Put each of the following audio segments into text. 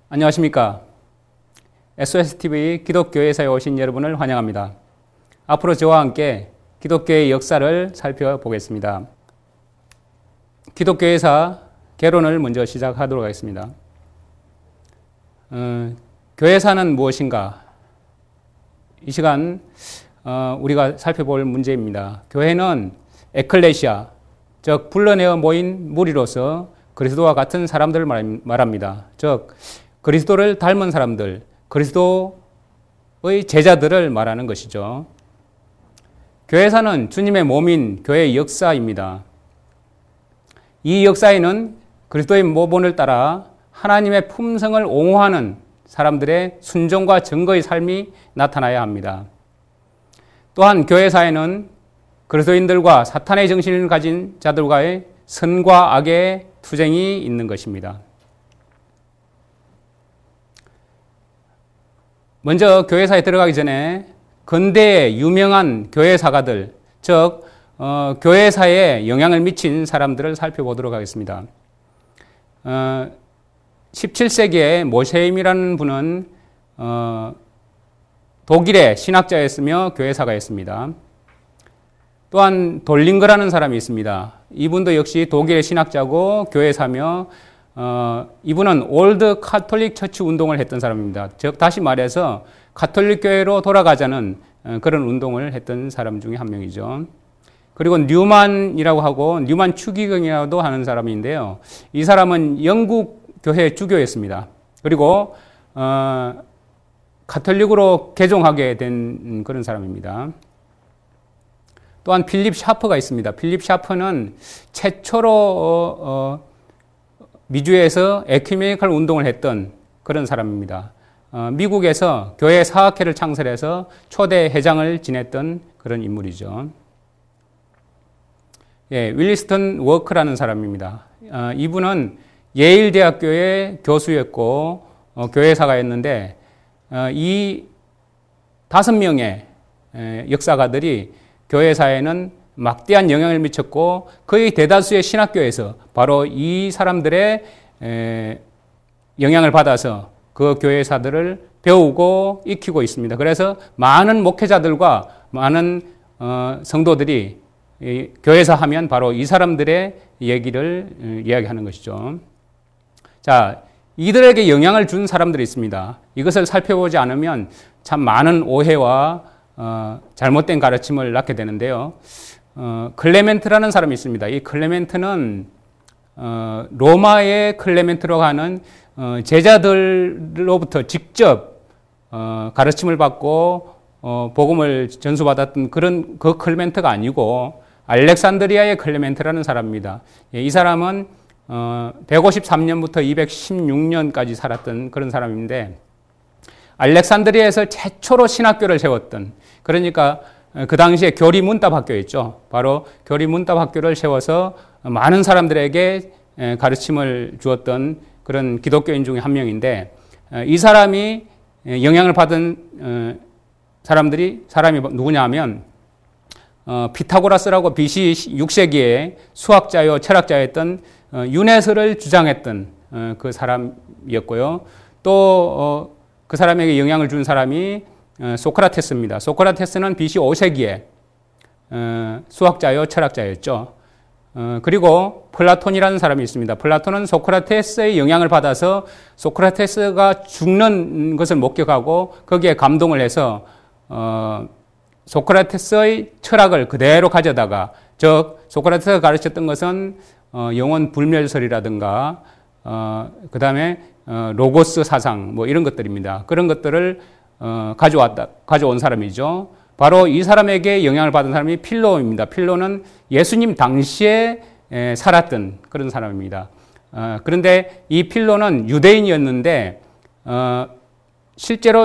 안녕하십니까. SOSTV 기독교회사에 오신 여러분을 환영합니다. 앞으로 저와 함께 기독교의 역사를 살펴보겠습니다. 기독교회사 개론을 먼저 시작하도록 하겠습니다. 교회사는 무엇인가? 이 시간 우리가 살펴볼 문제입니다. 교회는 에클레시아, 즉 불러내어 모인 무리로서 그리스도와 같은 사람들을 말합니다. 즉 그리스도를 닮은 사람들, 그리스도의 제자들을 말하는 것이죠. 교회사는 주님의 몸인 교회의 역사입니다. 이 역사에는 그리스도의 모본을 따라 하나님의 품성을 옹호하는 사람들의 순종과 증거의 삶이 나타나야 합니다. 또한 교회사에는 그리스도인들과 사탄의 정신을 가진 자들과의 선과 악의 투쟁이 있는 것입니다. 먼저 교회사에 들어가기 전에 근대의 유명한 교회사가들, 즉 교회사에 영향을 미친 사람들을 살펴보도록 하겠습니다. 17세기에 모세임이라는 분은 독일의 신학자였으며 교회사가였습니다. 또한 돌링거라는 사람이 있습니다. 이분도 역시 독일의 신학자고 교회사며 이분은 올드 카톨릭 처치 운동을 했던 사람입니다. 즉 다시 말해서 가톨릭 교회로 돌아가자는 그런 운동을 했던 사람 중에 한 명이죠. 그리고 뉴만이라고 하고 뉴만 추기경이라고도 하는 사람인데요. 이 사람은 영국 교회 주교였습니다. 그리고 가톨릭으로 개종하게 된 그런 사람입니다. 또한 필립 샤퍼가 있습니다. 필립 샤퍼는 최초로 미주에서 에큐메니컬 운동을 했던 그런 사람입니다. 미국에서 교회 사학회를 창설해서 초대 회장을 지냈던 그런 인물이죠. 윌리스턴 워크라는 사람입니다. 이분은 예일 대학교의 교수였고 교회사가였는데 이 5명의 역사가들이 교회사에는 막대한 영향을 미쳤고 거의 대다수의 신학교에서 바로 이 사람들의 영향을 받아서 그 교회사들을 배우고 익히고 있습니다. 그래서 많은 목회자들과 많은 성도들이 교회사 하면 바로 이 사람들의 얘기를 이야기하는 것이죠. 자, 이들에게 영향을 준 사람들이 있습니다. 이것을 살펴보지 않으면 참 많은 오해와 잘못된 가르침을 낳게 되는데요. 클레멘트라는 사람이 있습니다. 이 클레멘트는 로마의 클레멘트라고 하는 제자들로부터 직접 가르침을 받고 복음을 전수받았던 그런 그 클레멘트가 아니고 알렉산드리아의 클레멘트라는 사람입니다. 이 사람은 153년부터 216년까지 살았던 그런 사람인데 알렉산드리아에서 최초로 신학교를 세웠던, 그러니까 그 당시에 교리문답학교였죠. 바로 교리문답학교를 세워서 많은 사람들에게 가르침을 주었던 그런 기독교인 중에 한 명인데 이 사람이 영향을 받은 사람이 누구냐 하면 피타고라스라고 BC 6세기에 수학자요 철학자였던 유네스를 주장했던 그 사람이었고요. 또 그 사람에게 영향을 준 사람이 소크라테스입니다. 소크라테스는 BC 5세기에 수학자요 철학자였죠. 그리고 플라톤이라는 사람이 있습니다. 플라톤은 소크라테스의 영향을 받아서 소크라테스가 죽는 것을 목격하고 거기에 감동을 해서 소크라테스의 철학을 그대로 가져다가, 즉 소크라테스가 가르쳤던 것은 영혼 불멸설이라든가 그 다음에 로고스 사상 뭐 이런 것들입니다. 그런 것들을 가져온 사람이죠. 바로 이 사람에게 영향을 받은 사람이 필로입니다. 필로는 예수님 당시에 살았던 그런 사람입니다. 그런데 이 필로는 유대인이었는데 실제로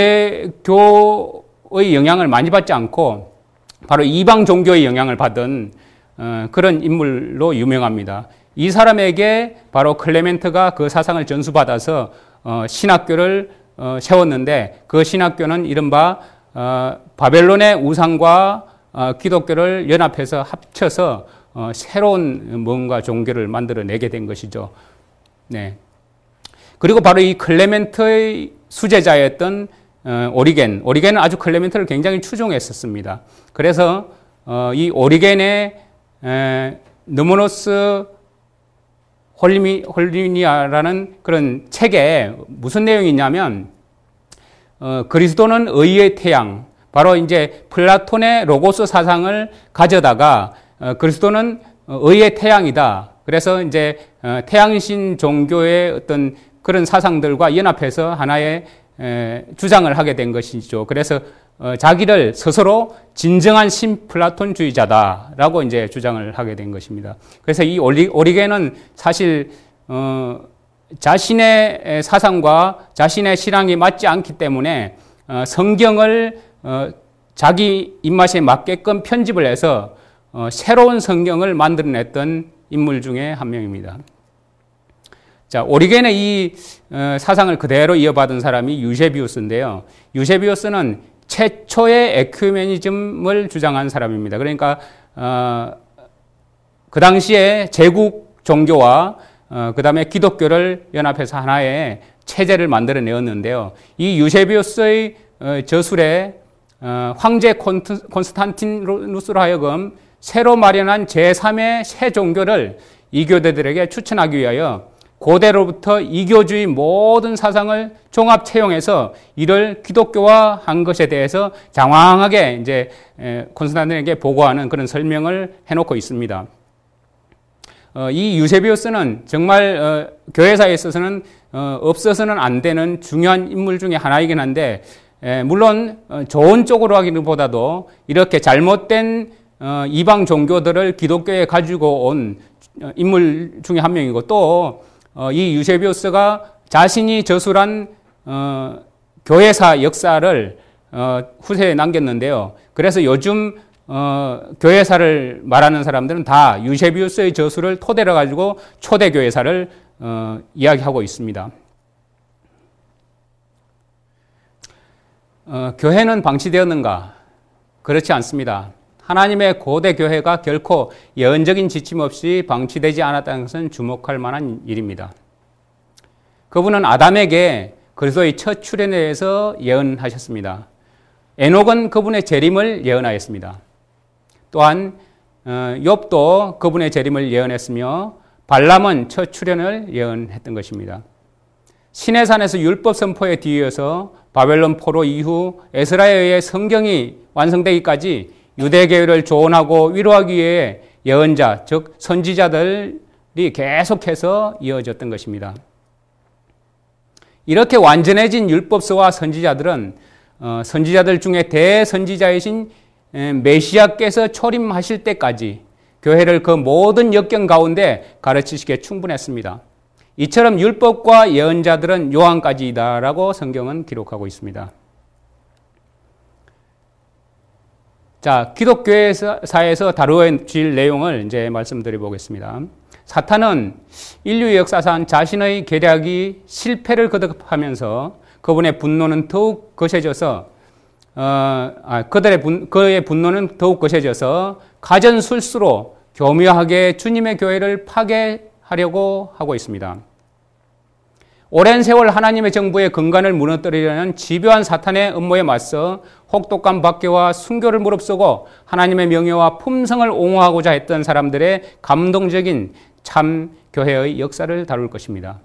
유대교의 영향을 많이 받지 않고 바로 이방 종교의 영향을 받은 그런 인물로 유명합니다. 이 사람에게 바로 클레멘트가 그 사상을 전수받아서 신학교를 세웠는데 그 신학교는 이른바 바벨론의 우상과 기독교를 연합해서 합쳐서 새로운 뭔가 종교를 만들어내게 된 것이죠. 네. 그리고 바로 이 클레멘트의 수제자였던 오리겐은 아주 클레멘트를 굉장히 추종했었습니다. 그래서 이 오리겐의 느모노스 홀리니아라는 그런 책에 무슨 내용이 있냐면 그리스도는 의의 태양, 바로 이제 플라톤의 로고스 사상을 가져다가 그리스도는 의의 태양이다. 그래서 이제 태양신 종교의 어떤 그런 사상들과 연합해서 하나의 주장을 하게 된 것이죠. 그래서 자기를 스스로 진정한 신플라톤주의자다라고 이제 주장을 하게 된 것입니다. 그래서 이 오리겐은 사실 자신의 사상과 자신의 신앙이 맞지 않기 때문에 성경을 자기 입맛에 맞게끔 편집을 해서 새로운 성경을 만들어냈던 인물 중에 한 명입니다. 자, 오리겐의 이 사상을 그대로 이어받은 사람이 유세비우스인데요. 유세비우스는 최초의 에큐메니즘을 주장한 사람입니다. 그러니까 그 당시에 제국 종교와 그 다음에 기독교를 연합해서 하나의 체제를 만들어내었는데요. 이 유세비우스의 저술에 황제 콘스탄티누스로 하여금 새로 마련한 제3의 새 종교를 이교대들에게 추천하기 위하여 고대로부터 이교주의 모든 사상을 종합 채용해서 이를 기독교화한 것에 대해서 장황하게 이제 콘스탄틴에게 보고하는 그런 설명을 해놓고 있습니다. 이 유세비우스는 정말 교회사에 있어서는 없어서는 안 되는 중요한 인물 중에 하나이긴 한데, 물론 좋은 쪽으로 하기보다도 이렇게 잘못된 이방 종교들을 기독교에 가지고 온 인물 중에 한 명이고, 또 이 유세비우스가 자신이 저술한 교회사 역사를 후세에 남겼는데요. 그래서 요즘 교회사를 말하는 사람들은 다 유세비우스의 저술을 토대로 가지고 초대 교회사를 이야기하고 있습니다. 교회는 방치되었는가? 그렇지 않습니다. 하나님의 고대 교회가 결코 예언적인 지침 없이 방치되지 않았다는 것은 주목할 만한 일입니다. 그분은 아담에게 그리스도의 첫 출현에 대해서 예언하셨습니다. 에녹은 그분의 재림을 예언하였습니다. 또한 욥도 그분의 재림을 예언했으며 발람은 첫 출현을 예언했던 것입니다. 시내산에서 율법 선포에 뒤이어서 바벨론 포로 이후 에스라에 의해 성경이 완성되기까지 유대교회를 조언하고 위로하기 위해 예언자, 즉 선지자들이 계속해서 이어졌던 것입니다. 이렇게 완전해진 율법서와 선지자들은 선지자들 중에 대선지자이신 메시아께서 초림하실 때까지 교회를 그 모든 역경 가운데 가르치시기에 충분했습니다. 이처럼 율법과 예언자들은 요한까지이다라고 성경은 기록하고 있습니다. 자, 기독교사에서 다루어질 내용을 이제 말씀드려 보겠습니다. 사탄은 인류의 역사상 자신의 계략이 실패를 거듭하면서 그분의 분노는 더욱 거세져서 그의 분노는 더욱 거세져서 가전술수로 교묘하게 주님의 교회를 파괴하려고 하고 있습니다. 오랜 세월 하나님의 정부의 근간을 무너뜨리려는 집요한 사탄의 음모에 맞서 혹독한 박해와 순교를 무릅쓰고 하나님의 명예와 품성을 옹호하고자 했던 사람들의 감동적인 참 교회의 역사를 다룰 것입니다.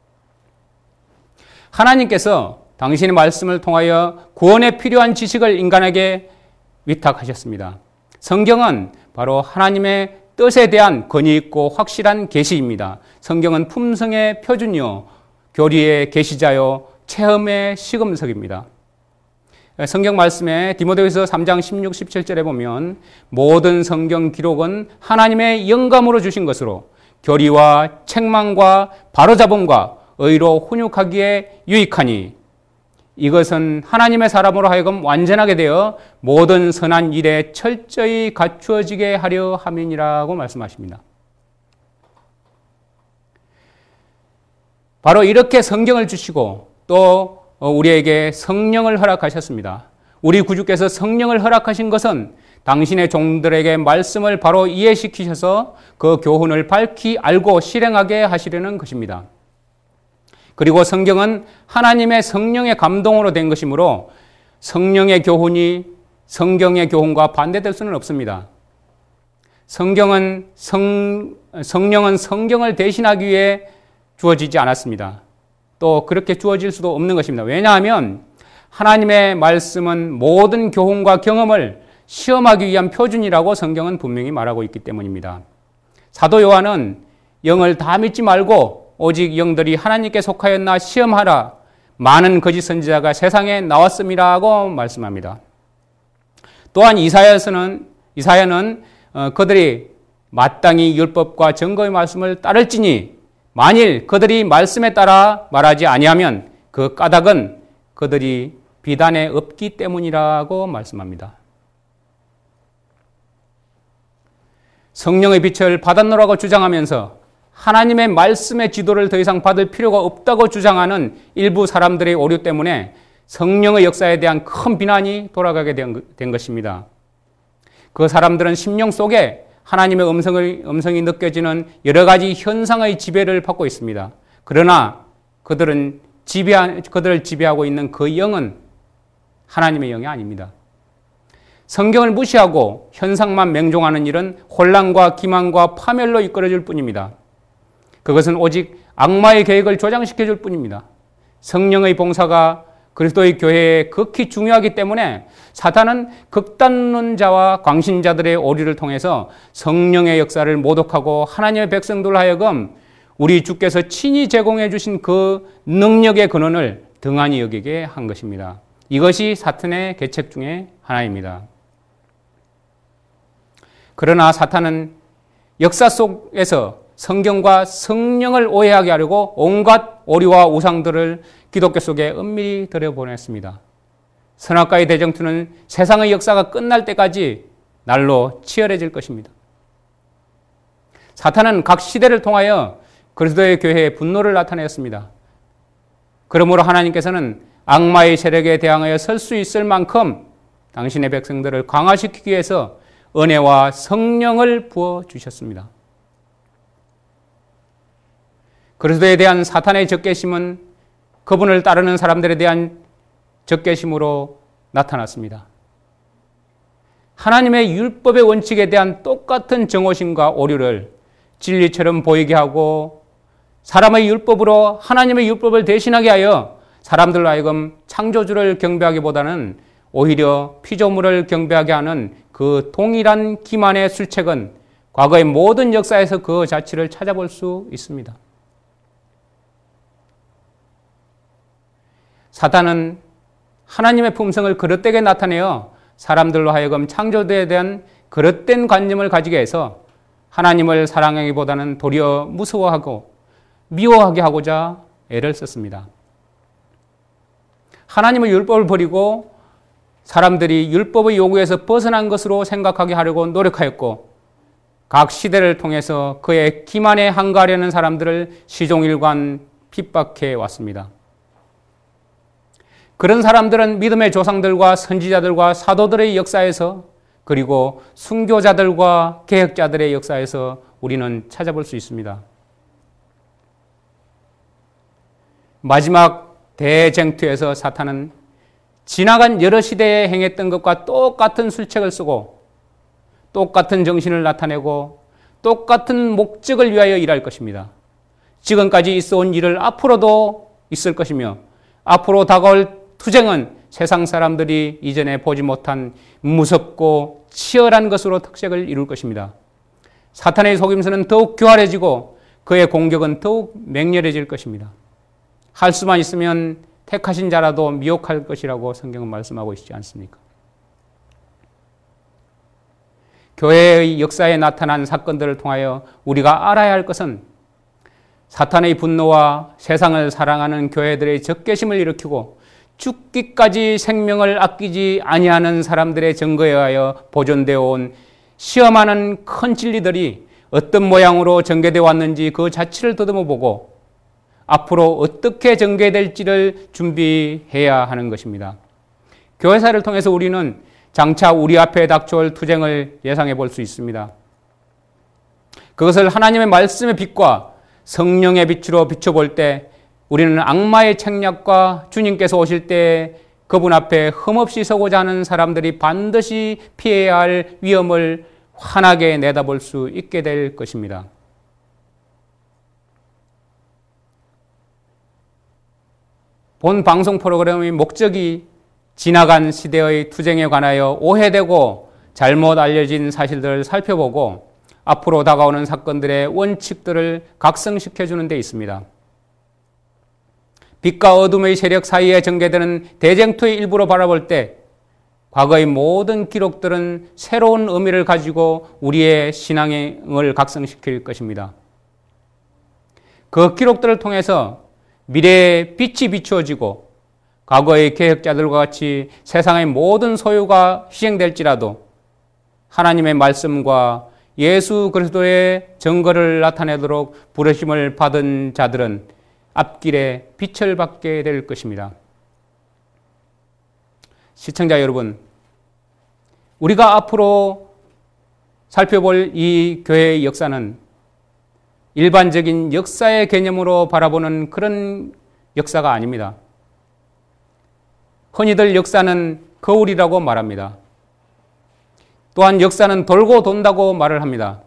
하나님께서 당신의 말씀을 통하여 구원에 필요한 지식을 인간에게 위탁하셨습니다. 성경은 바로 하나님의 뜻에 대한 권위 있고 확실한 계시입니다. 성경은 품성의 표준이요, 교리의 계시자요, 체험의 시금석입니다. 성경 말씀에 디모데후서 3장 16, 17절에 보면 모든 성경 기록은 하나님의 영감으로 주신 것으로 교리와 책망과 바로잡음과 의로 훈육하기에 유익하니 이것은 하나님의 사람으로 하여금 완전하게 되어 모든 선한 일에 철저히 갖추어지게 하려 함이니라고 말씀하십니다. 바로 이렇게 성경을 주시고 또 우리에게 성령을 허락하셨습니다. 우리 구주께서 성령을 허락하신 것은 당신의 종들에게 말씀을 바로 이해시키셔서 그 교훈을 밝히 알고 실행하게 하시려는 것입니다. 그리고 성경은 하나님의 성령의 감동으로 된 것이므로 성령의 교훈이 성경의 교훈과 반대될 수는 없습니다. 성령은 성경을 대신하기 위해 주어지지 않았습니다. 또 그렇게 주어질 수도 없는 것입니다. 왜냐하면 하나님의 말씀은 모든 교훈과 경험을 시험하기 위한 표준이라고 성경은 분명히 말하고 있기 때문입니다. 사도 요한은 영을 다 믿지 말고 오직 영들이 하나님께 속하였나 시험하라. 많은 거짓 선지자가 세상에 나왔음이라고 말씀합니다. 또한 이사야는 그들이 마땅히 율법과 증거의 말씀을 따를지니 만일 그들이 말씀에 따라 말하지 아니하면 그 까닭은 그들이 비단에 없기 때문이라고 말씀합니다. 성령의 빛을 받았노라고 주장하면서 하나님의 말씀의 지도를 더 이상 받을 필요가 없다고 주장하는 일부 사람들의 오류 때문에 성령의 역사에 대한 큰 비난이 돌아가게 된 것입니다. 그 사람들은 심령 속에 하나님의 음성이 느껴지는 여러 가지 현상의 지배를 받고 있습니다. 그러나 그들을 지배하고 있는 그 영은 하나님의 영이 아닙니다. 성경을 무시하고 현상만 맹종하는 일은 혼란과 기만과 파멸로 이끌어질 뿐입니다. 그것은 오직 악마의 계획을 조장시켜 줄 뿐입니다. 성령의 봉사가 그리스도의 교회에 극히 중요하기 때문에 사탄은 극단론자와 광신자들의 오류를 통해서 성령의 역사를 모독하고 하나님의 백성들 하여금 우리 주께서 친히 제공해 주신 그 능력의 근원을 등한히 여기게 한 것입니다. 이것이 사탄의 계책 중에 하나입니다. 그러나 사탄은 역사 속에서 성경과 성령을 오해하게 하려고 온갖 오류와 우상들을 기독교 속에 은밀히 들여보냈습니다. 선악과의 대쟁투는 세상의 역사가 끝날 때까지 날로 치열해질 것입니다. 사탄은 각 시대를 통하여 그리스도의 교회에 분노를 나타내었습니다. 그러므로 하나님께서는 악마의 세력에 대항하여 설 수 있을 만큼 당신의 백성들을 강화시키기 위해서 은혜와 성령을 부어주셨습니다. 그리스도에 대한 사탄의 적개심은 그분을 따르는 사람들에 대한 적개심으로 나타났습니다. 하나님의 율법의 원칙에 대한 똑같은 정오심과 오류를 진리처럼 보이게 하고 사람의 율법으로 하나님의 율법을 대신하게 하여 사람들로 하여금 창조주를 경배하기보다는 오히려 피조물을 경배하게 하는 그 동일한 기만의 술책은 과거의 모든 역사에서 그 자취를 찾아볼 수 있습니다. 사탄은 하나님의 품성을 그릇되게 나타내어 사람들로 하여금 창조주에 대한 그릇된 관념을 가지게 해서 하나님을 사랑하기보다는 도리어 무서워하고 미워하게 하고자 애를 썼습니다. 하나님의 율법을 버리고 사람들이 율법의 요구에서 벗어난 것으로 생각하게 하려고 노력하였고 각 시대를 통해서 그의 기만에 항거하려는 사람들을 시종일관 핍박해 왔습니다. 그런 사람들은 믿음의 조상들과 선지자들과 사도들의 역사에서 그리고 순교자들과 개혁자들의 역사에서 우리는 찾아볼 수 있습니다. 마지막 대쟁투에서 사탄은 지나간 여러 시대에 행했던 것과 똑같은 술책을 쓰고 똑같은 정신을 나타내고 똑같은 목적을 위하여 일할 것입니다. 지금까지 있어온 일을 앞으로도 있을 것이며 앞으로 다가올 투쟁은 세상 사람들이 이전에 보지 못한 무섭고 치열한 것으로 특색을 이룰 것입니다. 사탄의 속임수는 더욱 교활해지고 그의 공격은 더욱 맹렬해질 것입니다. 할 수만 있으면 택하신 자라도 미혹할 것이라고 성경은 말씀하고 있지 않습니까? 교회의 역사에 나타난 사건들을 통하여 우리가 알아야 할 것은 사탄의 분노와 세상을 사랑하는 교회들의 적개심을 일으키고 죽기까지 생명을 아끼지 아니하는 사람들의 증거에 의하여 보존되어 온 시험하는 큰 진리들이 어떤 모양으로 전개되어 왔는지 그 자체를 더듬어 보고 앞으로 어떻게 전개될지를 준비해야 하는 것입니다. 교회사를 통해서 우리는 장차 우리 앞에 닥쳐올 투쟁을 예상해 볼 수 있습니다. 그것을 하나님의 말씀의 빛과 성령의 빛으로 비춰볼 때 우리는 악마의 책략과 주님께서 오실 때 그분 앞에 흠없이 서고자 하는 사람들이 반드시 피해야 할 위험을 환하게 내다볼 수 있게 될 것입니다. 본 방송 프로그램의 목적이 지나간 시대의 투쟁에 관하여 오해되고 잘못 알려진 사실들을 살펴보고 앞으로 다가오는 사건들의 원칙들을 각성시켜주는 데 있습니다. 빛과 어둠의 세력 사이에 전개되는 대쟁투의 일부로 바라볼 때 과거의 모든 기록들은 새로운 의미를 가지고 우리의 신앙을 각성시킬 것입니다. 그 기록들을 통해서 미래의 빛이 비추어지고 과거의 계획자들과 같이 세상의 모든 소유가 희생될지라도 하나님의 말씀과 예수 그리스도의 증거를 나타내도록 부르심을 받은 자들은 앞길에 빛을 받게 될 것입니다. 시청자 여러분, 우리가 앞으로 살펴볼 이 교회의 역사는 일반적인 역사의 개념으로 바라보는 그런 역사가 아닙니다. 흔히들 역사는 거울이라고 말합니다. 또한 역사는 돌고 돈다고 말을 합니다.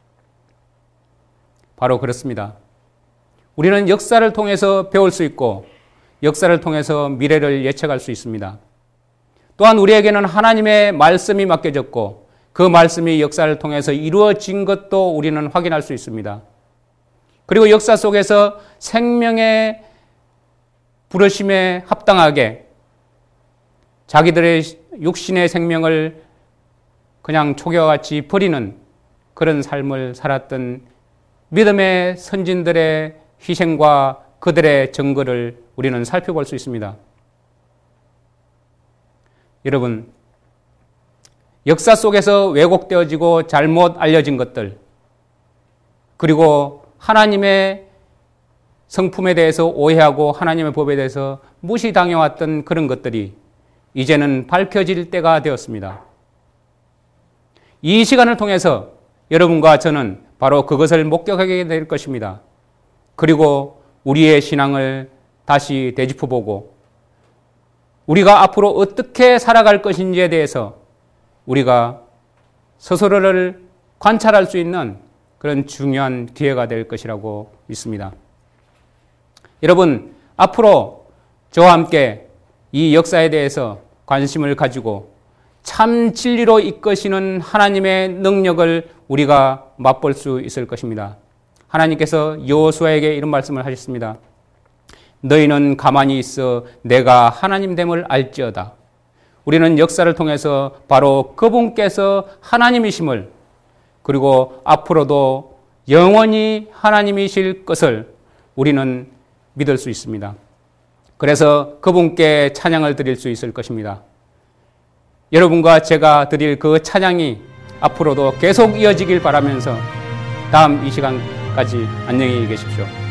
바로 그렇습니다. 우리는 역사를 통해서 배울 수 있고 역사를 통해서 미래를 예측할 수 있습니다. 또한 우리에게는 하나님의 말씀이 맡겨졌고 그 말씀이 역사를 통해서 이루어진 것도 우리는 확인할 수 있습니다. 그리고 역사 속에서 생명의 부르심에 합당하게 자기들의 육신의 생명을 그냥 초기와 같이 버리는 그런 삶을 살았던 믿음의 선진들의 희생과 그들의 증거를 우리는 살펴볼 수 있습니다. 여러분, 역사 속에서 왜곡되어지고 잘못 알려진 것들, 그리고 하나님의 성품에 대해서 오해하고 하나님의 법에 대해서 무시당해왔던 그런 것들이 이제는 밝혀질 때가 되었습니다. 이 시간을 통해서 여러분과 저는 바로 그것을 목격하게 될 것입니다. 그리고 우리의 신앙을 다시 되짚어보고 우리가 앞으로 어떻게 살아갈 것인지에 대해서 우리가 스스로를 관찰할 수 있는 그런 중요한 기회가 될 것이라고 믿습니다. 여러분, 앞으로 저와 함께 이 역사에 대해서 관심을 가지고 참 진리로 이끄시는 하나님의 능력을 우리가 맛볼 수 있을 것입니다. 하나님께서 여호수아에게 이런 말씀을 하셨습니다. 너희는 가만히 있어 내가 하나님됨을 알지어다. 우리는 역사를 통해서 바로 그분께서 하나님이심을 그리고 앞으로도 영원히 하나님이실 것을 우리는 믿을 수 있습니다. 그래서 그분께 찬양을 드릴 수 있을 것입니다. 여러분과 제가 드릴 그 찬양이 앞으로도 계속 이어지길 바라면서 다음 이 시간까지 안녕히 계십시오.